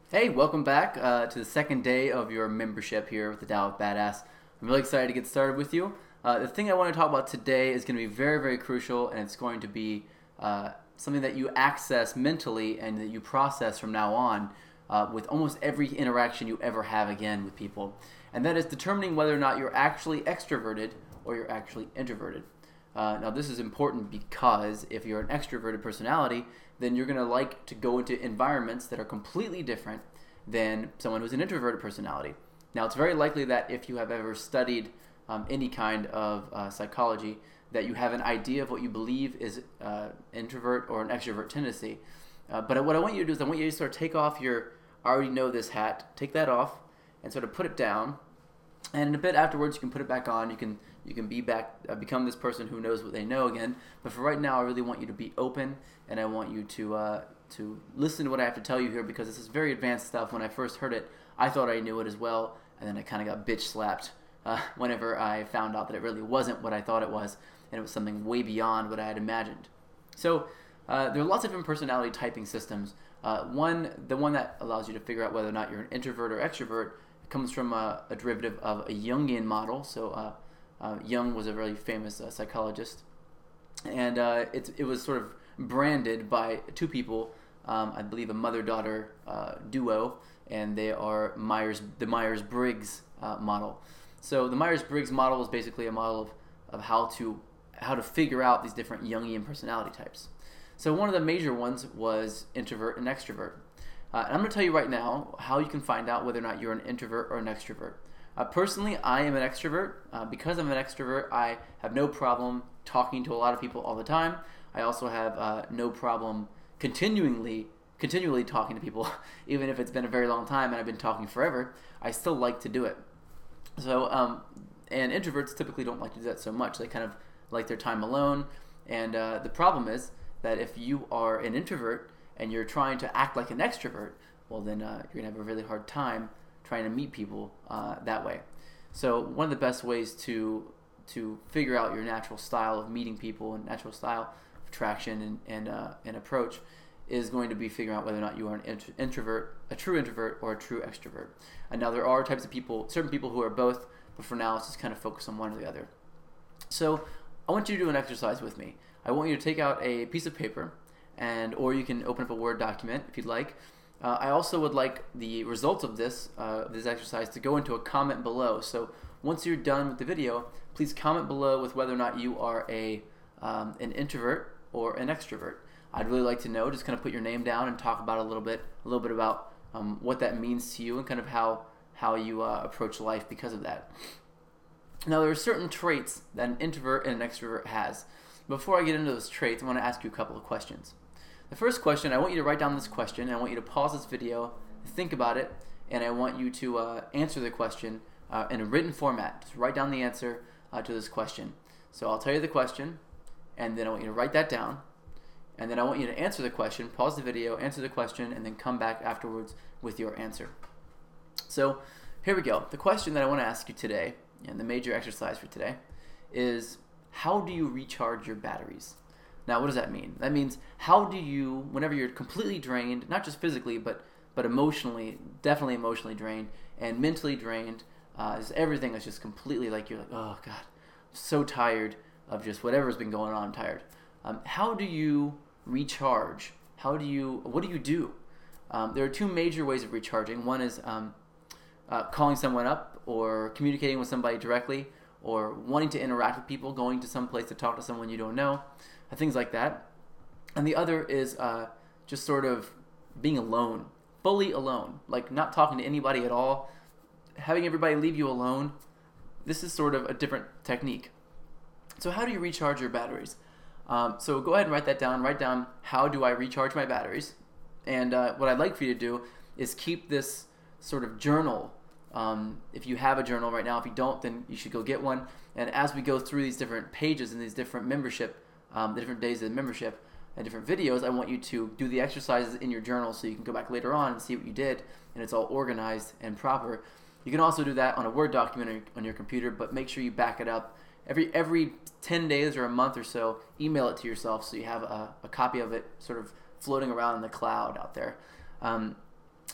Hey, welcome back to the second day of your membership here with the Tao of Badass. I'm really excited to get started with you. The thing I want to talk about today is going to be very, very crucial, and it's going to be something that you access mentally and that you process from now on with almost every interaction you ever have again with people. And that is determining whether or not you're actually extroverted or you're actually introverted. Now, this is important because if you're an extroverted personality, then you're going to like to go into environments that are completely different than someone who's an introverted personality. Now, it's very likely that if you have ever studied any kind of psychology, that you have an idea of what you believe is introvert or an extrovert tendency. But what I want you to do is I want you to sort of take off your I already know this hat, take that off, and sort of put it down. And a bit afterwards, you can put it back on. You can be back, become this person who knows what they know again. But for right now, I really want you to be open, and I want you to listen to what I have to tell you here because this is very advanced stuff. When I first heard it, I thought I knew it as well, and then I kind of got bitch slapped whenever I found out that it really wasn't what I thought it was, and it was something way beyond what I had imagined. So there are lots of different personality typing systems. The one that allows you to figure out whether or not you're an introvert or extrovert comes from a derivative of a Jungian model. So Jung was a really famous psychologist, and it was sort of branded by two people, I believe a mother-daughter duo, and they are the Myers-Briggs model. So the Myers-Briggs model is basically a model of how to figure out these different Jungian personality types. So one of the major ones was introvert and extrovert. And I'm going to tell you right now how you can find out whether or not you're an introvert or an extrovert. Personally, I am an extrovert. Because I'm an extrovert, I have no problem talking to a lot of people all the time. I also have no problem continually talking to people, even if it's been a very long time and I've been talking forever. I still like to do it. So, and introverts typically don't like to do that so much. They kind of like their time alone. And the problem is that if you are an introvert and you're trying to act like an extrovert, well then you're going to have a really hard time trying to meet people that way. So one of the best ways to figure out your natural style of meeting people and natural style of attraction and approach is going to be figuring out whether or not you are an introvert, a true introvert, or a true extrovert. And now there are types of people, certain people who are both, but for now let's just kind of focus on one or the other. So I want you to do an exercise with me. I want you to take out a piece of paper, or you can open up a Word document if you'd like. I also would like the results of this exercise to go into a comment below. So once you're done with the video, please comment below with whether or not you are an introvert or an extrovert. I'd really like to know. Just kind of put your name down and talk about a little bit about what that means to you and kind of how you approach life because of that. Now there are certain traits that an introvert and an extrovert has. Before I get into those traits, I want to ask you a couple of questions. The first question, I want you to write down this question, and I want you to pause this video, think about it, and I want you to answer the question in a written format. Just write down the answer to this question. So I'll tell you the question, and then I want you to write that down, and then I want you to answer the question, pause the video, answer the question, and then come back afterwards with your answer. So here we go. The question that I want to ask you today, and the major exercise for today, is how do you recharge your batteries? Now, what does that mean? That means how do you, whenever you're completely drained, not just physically, but emotionally, definitely emotionally drained, and mentally drained, everything is just completely like, you're like, oh God, I'm so tired of just whatever's been going on, I'm tired. How do you recharge? What do you do? There are two major ways of recharging. One is calling someone up or communicating with somebody directly, or wanting to interact with people, going to some place to talk to someone you don't know, things like that. And the other is just sort of being alone, fully alone, like not talking to anybody at all, having everybody leave you alone. This is sort of a different technique. So how do you recharge your batteries? So go ahead and write that down. Write down, how do I recharge my batteries? And what I'd like for you to do is keep this sort of journal. If you have a journal right now, if you don't, then you should go get one. And as we go through these different pages and these different membership, the different days of the membership and different videos, I want you to do the exercises in your journal so you can go back later on and see what you did, and it's all organized and proper. You can also do that on a Word document on your computer, but make sure you back it up. Every 10 days or a month or so, email it to yourself so you have a copy of it sort of floating around in the cloud out there.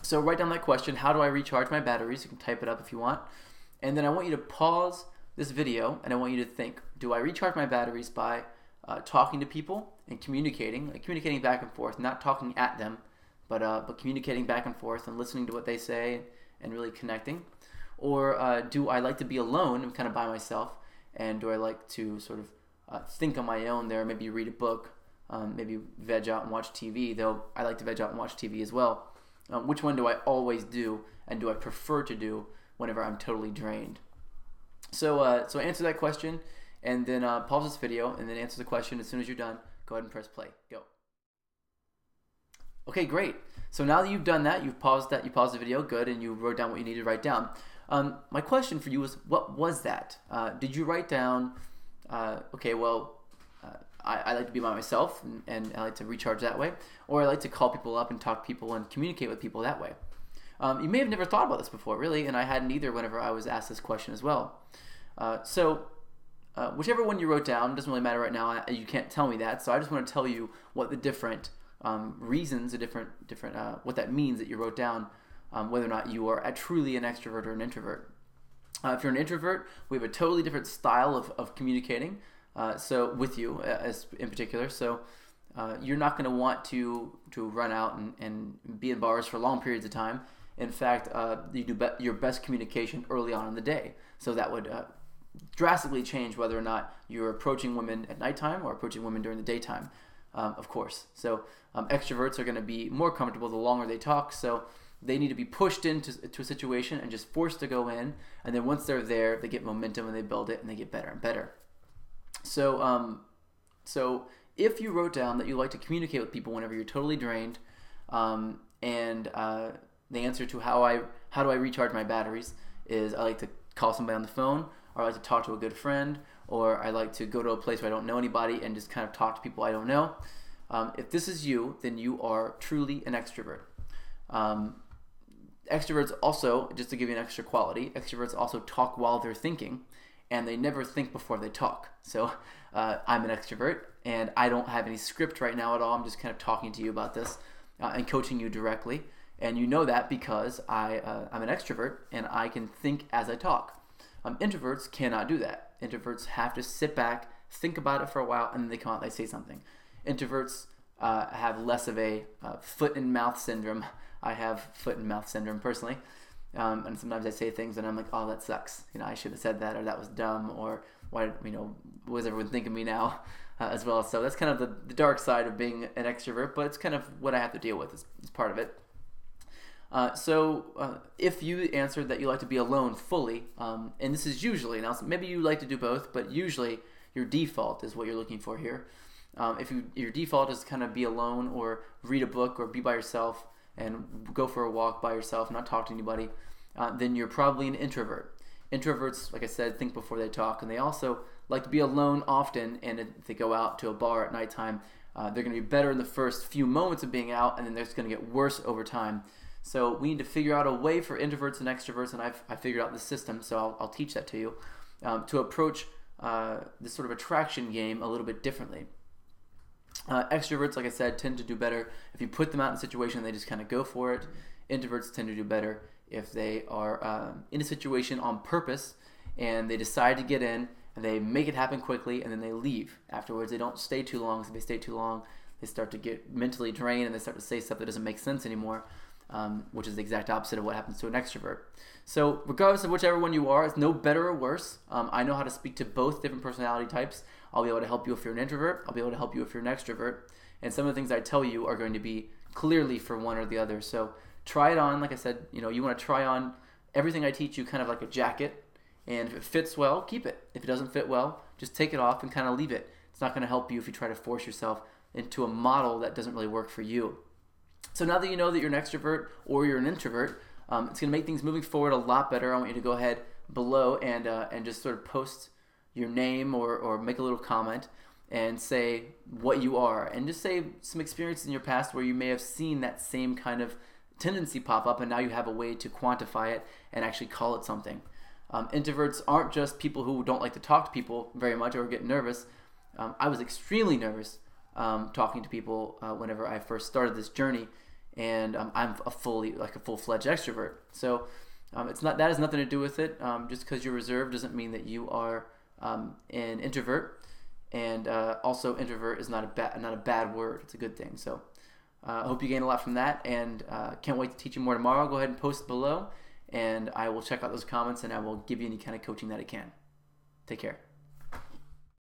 So write down that question, how do I recharge my batteries? You can type it up if you want. And then I want you to pause this video and I want you to think, do I recharge my batteries by talking to people and communicating, like communicating back and forth, not talking at them, but communicating back and forth and listening to what they say and really connecting? Or do I like to be alone and kind of by myself? And do I like to sort of think on my own there, maybe read a book, maybe veg out and watch TV, though I like to veg out and watch TV as well. Which one do I always do, and do I prefer to do whenever I'm totally drained? So answer that question, and then pause this video, and then answer the question. As soon as you're done, go ahead and press play. Go. Okay, great. So now that you've done that, you paused the video, good, and you wrote down what you needed to write down. My question for you was, what was that? Did you write down, okay, well, I like to be by myself and I like to recharge that way, or I like to call people up and talk to people and communicate with people that way? You may have never thought about this before, really, and I hadn't either whenever I was asked this question as well. Whichever one you wrote down, doesn't really matter right now. You can't tell me that, so I just want to tell you what the different reasons, what that means that you wrote down, whether or not you are truly an extrovert or an introvert. If you're an introvert, we have a totally different style of communicating. So with you as in particular, so you're not going to want to run out and be in bars for long periods of time. In fact, you do your best communication early on in the day. So that would drastically change whether or not you're approaching women at nighttime or approaching women during the daytime, of course. So extroverts are going to be more comfortable the longer they talk. So they need to be pushed into a situation and just forced to go in. And then once they're there, they get momentum and they build it and they get better and better. So if you wrote down that you like to communicate with people whenever you're totally drained, and the answer to how do I recharge my batteries is I like to call somebody on the phone, or I like to talk to a good friend, or I like to go to a place where I don't know anybody and just kind of talk to people I don't know. If this is you, then you are truly an extrovert. Extroverts also, just to give you an extra quality, extroverts also talk while they're thinking, and they never think before they talk. So I'm an extrovert, and I don't have any script right now at all. I'm just kind of talking to you about this and coaching you directly. And you know that because I'm an extrovert, and I can think as I talk. Introverts cannot do that. Introverts have to sit back, think about it for a while, and then they come out and they say something. Introverts have less of a foot and mouth syndrome. I have foot and mouth syndrome personally. And sometimes I say things and I'm like, oh, that sucks. I should have said that, or that was dumb, or why, what does everyone think of me now, as well. So that's kind of the dark side of being an extrovert, but it's kind of what I have to deal with. It's part of it. If you answered that you like to be alone fully, and this is usually, now maybe you like to do both, but usually your default is what you're looking for here. If your default is kind of be alone or read a book or be by yourself and go for a walk by yourself, not talk to anybody, then you're probably an introvert. Introverts, like I said, think before they talk, and they also like to be alone often, and if they go out to a bar at nighttime, they're going to be better in the first few moments of being out, and then they're just going to get worse over time. So we need to figure out a way for introverts and extroverts, and I figured out the system, so I'll teach that to you, to approach this sort of attraction game a little bit differently. Extroverts, like I said, tend to do better if you put them out in a situation and they just kind of go for it. Introverts tend to do better if they are in a situation on purpose and they decide to get in and they make it happen quickly and then they leave afterwards. They don't stay too long. So if they stay too long, they start to get mentally drained and they start to say stuff that doesn't make sense anymore, which is the exact opposite of what happens to an extrovert. So regardless of whichever one you are, it's no better or worse. I know how to speak to both different personality types. I'll be able to help you if you're an introvert. I'll be able to help you if you're an extrovert. And some of the things I tell you are going to be clearly for one or the other. So try it on. Like I said, you want to try on everything I teach you kind of like a jacket. And if it fits well, keep it. If it doesn't fit well, just take it off and kind of leave it. It's not going to help you if you try to force yourself into a model that doesn't really work for you. So now that you know that you're an extrovert or you're an introvert, it's going to make things moving forward a lot better. I want you to go ahead below and just sort of post your name or make a little comment and say what you are, and just say some experiences in your past where you may have seen that same kind of tendency pop up and now you have a way to quantify it and actually call it something. Introverts aren't just people who don't like to talk to people very much or get nervous. I was extremely nervous talking to people whenever I first started this journey, and I'm a full-fledged extrovert. So that has nothing to do with it. Just because you're reserved doesn't mean that you are an introvert. And also, introvert is not a bad word. It's a good thing. So I hope you gain a lot from that, and can't wait to teach you more tomorrow. Go ahead and post below, and I will check out those comments, and I will give you any kind of coaching that I can. Take care.